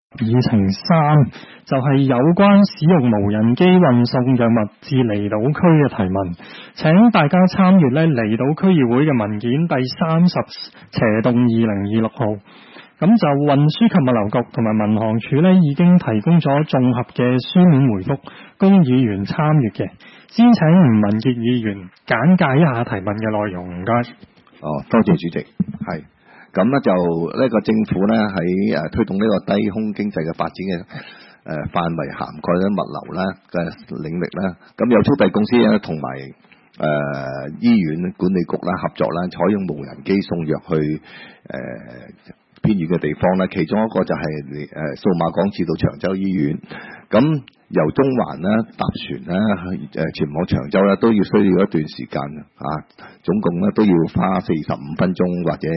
議程3就係有關使用無人機運送藥物至離島區嘅提問，請大家參閱離島區議會嘅文件第30/2026號。咁就運輸及物流局同埋民航處已經提供咗綜合嘅書面回覆，供議員參閱嘅。先請吳文傑議員簡介一下提問嘅內容，唔該。 多謝主席。係。咁咧就呢個政府咧喺推動呢個低空經濟嘅發展嘅範圍涵蓋咗物流咧嘅領域啦。咁有速遞公司咧同埋醫院管理局啦合作啦，採用無人機送藥去偏遠嘅地方咧。其中一個就係數碼港至到長洲醫院。咁由中環咧搭船咧前往長洲咧都要需要一段時間總共咧都要花45分鐘或者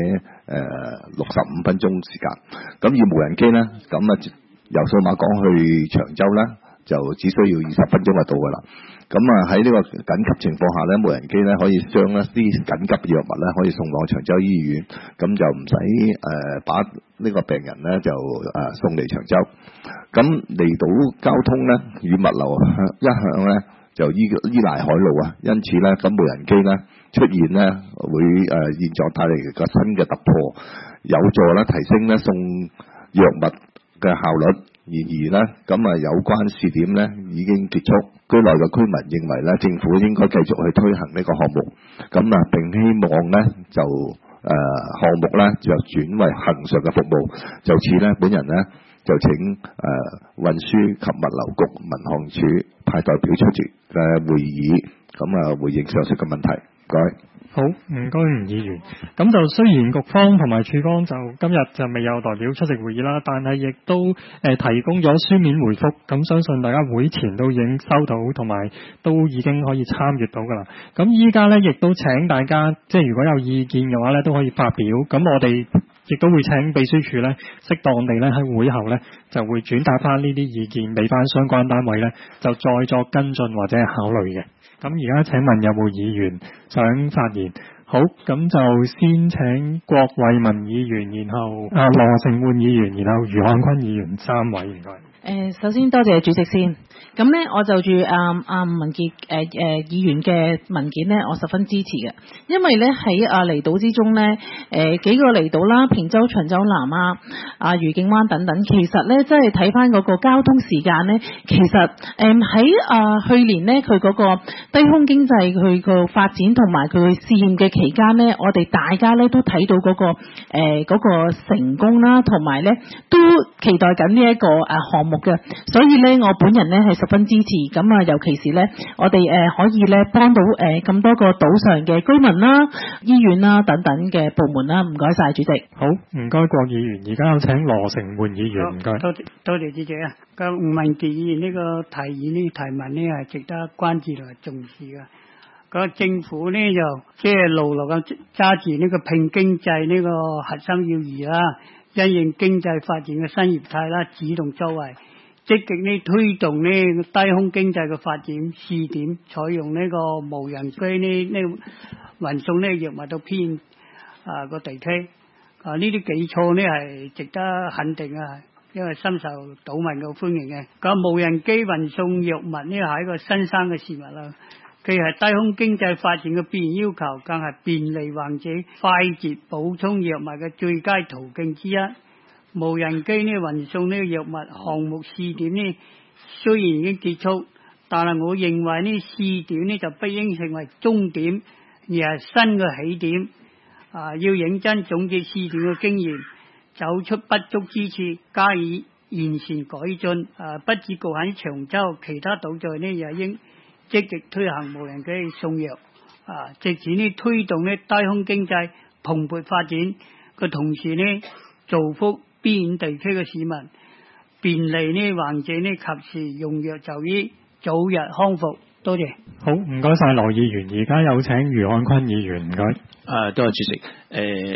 65分鐘時間。咁以無人機咧咁由數碼港去長洲咧就只需要20分鐘就到噶啦。咁喺呢個緊急情況下咧，無人機咧可以將一啲緊急嘅藥物咧可以送往長洲醫院，咁就唔使把呢個病人咧就送嚟長洲。咁離島交通咧與物流一向咧就依賴海路啊，因此咧咁無人機咧出現咧會現在帶嚟個新嘅突破，有助咧提升咧送藥物嘅效率。然而咧咁有關試點咧已經結束，區內嘅居民認為咧政府應該繼續去推行呢個項目，咁並希望咧就項目咧就轉為恆常嘅服務。就此咧本人咧就請運輸及物流局民航處派代表出席嘅會議，咁回應上述嘅問題。唔該。 好，唔該吳議員。咁就雖然局方同埋處方就今日就未有代表出席會議啦，但係亦都提供咗書面回覆，咁相信大家會前都已經收到，同埋都已經可以參閱到噶啦。咁依家咧亦都請大家，即係如果有意見嘅話咧，都可以發表。咁我哋亦都會請秘書處咧，適當地咧喺會後咧就會轉達翻呢啲意見俾翻相關單位咧，就再作跟進或者係考慮嘅。咁而家請問有冇議員想發言？好，咁就先請郭偉民議員，然後羅成煥議員，然後余漢坤議員3位，唔該。 首先多謝主席先。咁咧，我就住文傑議員嘅文件咧，我十分支持嘅，因為咧喺離島之中咧，幾個離島啦，坪洲、長洲南愉景灣等等，其實咧即係睇翻嗰個交通時間咧，其實喺去年咧佢嗰個低空經濟佢個發展同埋佢試驗嘅期間咧，我哋大家咧都睇到嗰個成功啦，同埋咧都期待緊呢一個項目嘅，所以咧我本人咧係十分支持。咁尤其是咧我哋可以咧幫到咁多個島上嘅居民啦、醫院啦等等嘅部門啦。唔該晒主席。 好，唔該郭議員，而家有請羅成煥議員，唔該。 多謝主席啊。咁吳文傑議員呢個提議呢提問呢係值得關注同埋重視嘅。個政府呢就即係牢牢咁揸住呢個拼經濟呢個核心要義啦，因應經濟發展嘅新業態啦，主動作為，積極呢推動呢低空經濟嘅發展試點，採用呢個無人機呢運送呢藥物到偏個地區。呢啲舉措呢係值得肯定啊，因為深受島民嘅歡迎嘅。咁無人機運送藥物呢係一個新生嘅事物啦，既係低空經濟發展嘅必然要求，更係便利患者快捷補充藥物嘅最佳途徑之一。無人機呢運送呢個藥物項目試點呢雖然已經結束，但係我認為呢試點呢就不應成為終點，而係新嘅起點。要認真總結試點嘅經驗，找出不足之處，加以完善改進。不只局限長洲，其他島嶼呢也應積極推行無人機送藥。藉此呢推動呢低空經濟蓬勃發展嘅同時呢，造福邊遠地區嘅市民，便利呢患者呢及時用藥就醫，早日康復。多謝。 好，唔該晒羅議員，而家有請余漢坤議員，唔該。 多謝主席。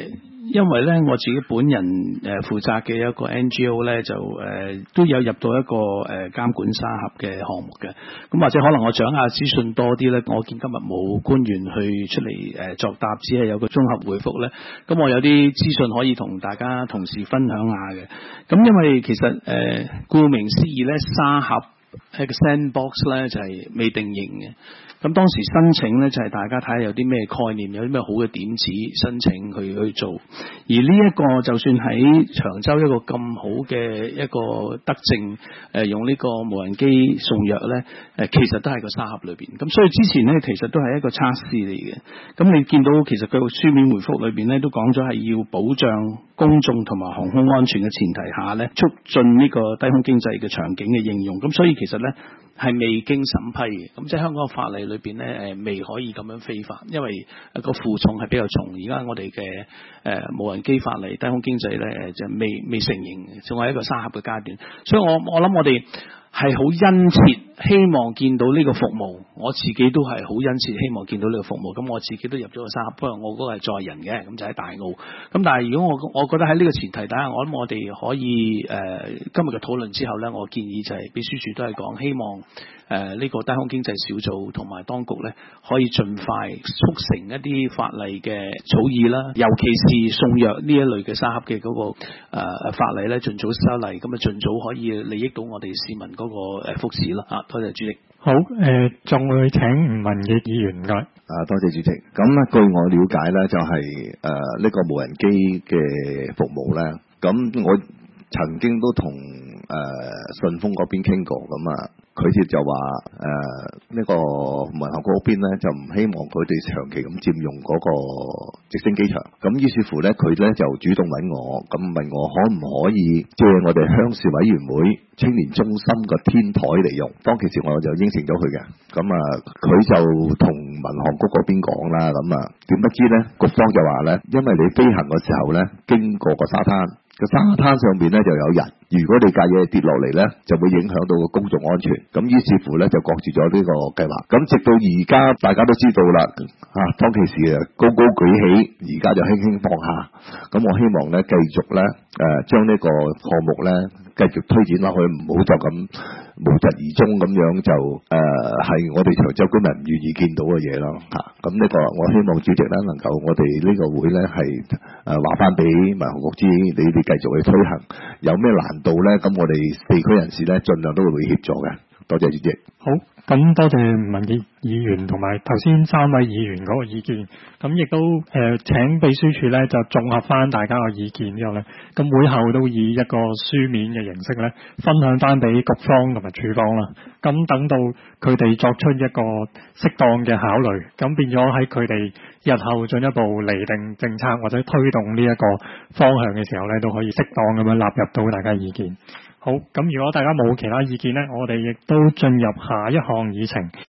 因為咧我自己本人負責嘅一個 NGO 咧就都有入到一個監管沙盒嘅項目嘅，咁或者可能我掌握資訊多啲咧，我見今日冇官員去出嚟作答，只係有個綜合回覆咧，咁我有啲資訊可以同大家同事分享下嘅。咁因為其實顧名思義咧，沙盒係個 sandbox 咧就係未定型嘅。咁當時申請咧就係大家睇下有啲咩概念，有啲咩好嘅點子申請去做。而呢一個就算喺長洲一個咁好嘅一個德政，用呢個無人機送藥咧，其實都係個沙盒裏邊。咁所以之前咧其實都係一個測試嚟嘅。咁你見到其實佢個書面回覆裏邊咧都講咗係要保障公眾同埋航空安全嘅前提下咧，促進呢個低空經濟嘅場景嘅應用。咁所以其實咧係未經審批嘅，咁即係香港法例裏邊咧未可以咁樣飛法，因為個負重係比較重。而家我哋嘅無人機法例低空經濟咧就未成型，仲係一個沙盒嘅階段。所以我諗我哋係好殷切希望見到呢個服務，我自己都係好殷切希望見到呢個服務。咁我自己都入咗個沙盒，不過我嗰個係載人嘅，咁就喺大澳。咁但係如果我覺得喺呢個前提底下，我諗我哋可以今日嘅討論之後咧，我建議就係秘書處都係講希望呢個低空經濟小組同埋當局咧可以盡快促成一啲法例嘅草擬啦，尤其是送藥呢一類嘅沙盒嘅嗰個法例咧，盡早修例，咁啊盡早可以利益到我哋市民嗰個福祉啦。多謝主席。 好，仲會請吳文傑議員㗎。 多謝主席。咁據我了解咧，就係呢個無人機嘅服務咧，咁我曾經都同順豐嗰邊傾過，咁佢哋就話呢個民航局嗰邊咧就唔希望佢哋長期咁佔用嗰個直升機場，咁於是乎咧佢咧就主動揾我，咁問我可唔可以借我哋鄉事委員會青年中心個天台嚟用，當其時我就應承咗佢嘅，咁佢就同民航局嗰邊講啦，咁點不知咧局方就話咧，因為你飛行嘅時候咧經過個沙灘。個沙灘上邊咧就有人，如果你架嘢跌落嚟咧，就會影響到個公眾安全。咁於是乎咧就擱置咗呢個計劃。咁直到而家大家都知道啦，當其時高高舉起，而家就輕輕放下。咁我希望咧繼續咧將呢個項目咧繼續推展落去，唔好就咁無疾而終咁樣就係我哋長洲居民唔願意見到嘅嘢咯嚇。咁呢個我希望主席咧能夠我哋呢個會咧係話翻俾民航局知，你哋繼續去推行，有咩難度咧？咁我哋地區人士咧盡量都會協助嘅。多謝主席。 好，咁多謝吳文傑議員同埋頭先3位議員嗰個意見，咁亦都請秘書處咧就綜合翻大家嘅意見之後咧，咁會後都以一個書面嘅形式咧分享翻俾局方同埋處方啦。咁等到佢哋作出一個適當嘅考慮，咁變咗喺佢哋日後進一步釐定政策或者推動呢一個方向嘅時候咧，都可以適當咁樣納入到大家意見。好，咁如果大家冇其他意見咧，我哋亦都進入下一項議程。